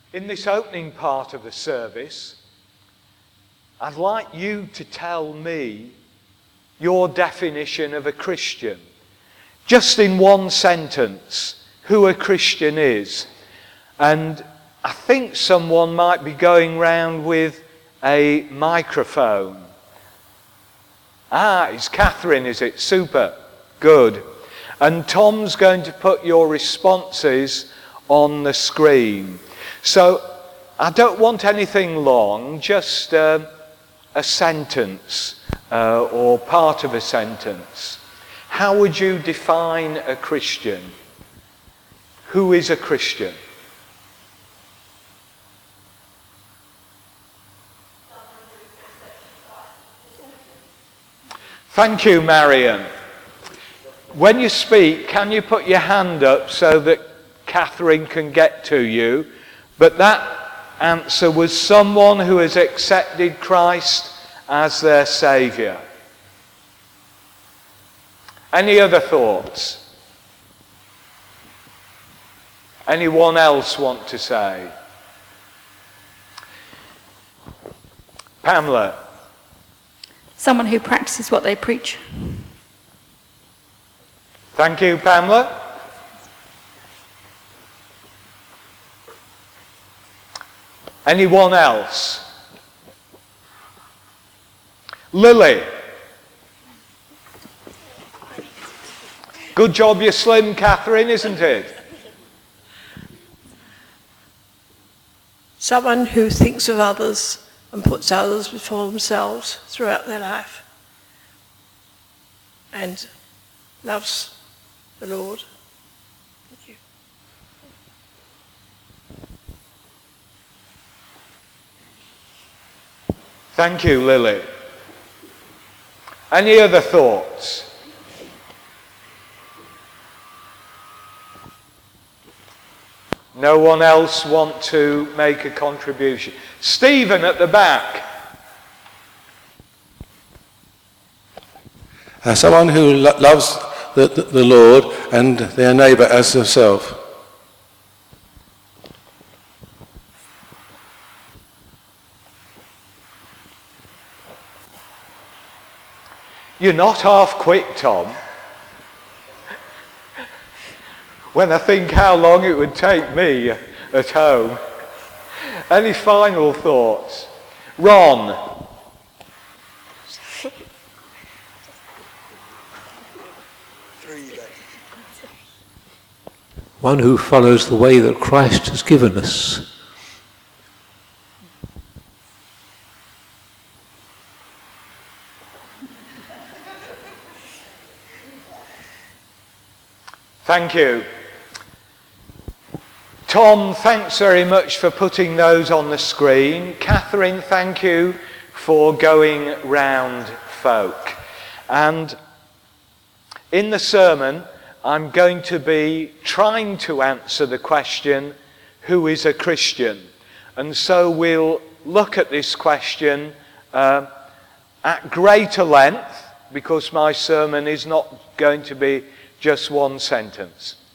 In this opening part of the service, I'd like you to tell me your definition of a Christian. Just in one sentence, who a Christian is. And I think someone might be going round with a microphone. It's Catherine, is it? Super. Good. And Tom's going to put your responses on the screen. So I don't want anything long, just a sentence or part of a sentence. How would you define a Christian? Who is a Christian? Thank you, Marion. When you speak, can you put your hand up so that Catherine can get to you? But that answer was someone who has accepted Christ as their Saviour. Any other thoughts? Anyone else want to say? Pamela. Someone who practices what they preach. Thank you, Pamela. Anyone else? Lily. Good job you're slim, Catherine, isn't it? Someone who thinks of others and puts others before themselves throughout their life and loves the Lord. Thank you. Thank you, Lily. Any other thoughts? No one else want to make a contribution? Stephen at the back. Someone who loves the Lord and their neighbour as themselves. You're not half quick, Tom. When I think how long it would take me at home. Any final thoughts? Ron. One who follows the way that Christ has given us. Thank you. Tom, thanks very much for putting those on the screen. Catherine, thank you for going round folk. And in the sermon, I'm going to be trying to answer the question, who is a Christian? And so we'll look at this question at greater length, because my sermon is not going to be just one sentence.